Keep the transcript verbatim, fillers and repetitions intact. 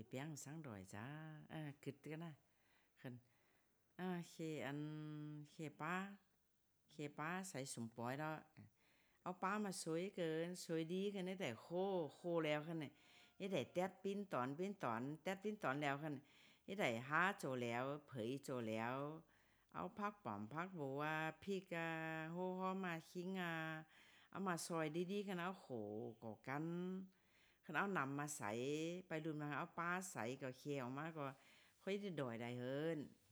เปียงสังดอยจ้าเออกึดกันนะคั่นอ่าเคอันเคป้าเคป้าใส่สมปอยดอกเอาป้ามาสวยเกินสวยดีคั่นได้โคโคแล้วคั่นน่ะเฮ็ดได้แตดปิ้นตอนปิ้นตอนแตดปิ้นตอนแล้วคั่นเฮ็ดได้หาโจแล้วเผยโจแล้วเอาผักป้อมผักบัวพริกอ่าโหหอมมาขิงอ่าเอามาซอยดีๆคั่นเอาโขก็กันคั่นเอาน้ำมาใส่ไปรุ่นมาเอาปลาใส่ก็เคี่ยวมาก็ค่อยได้ดอยได้เฮิ้น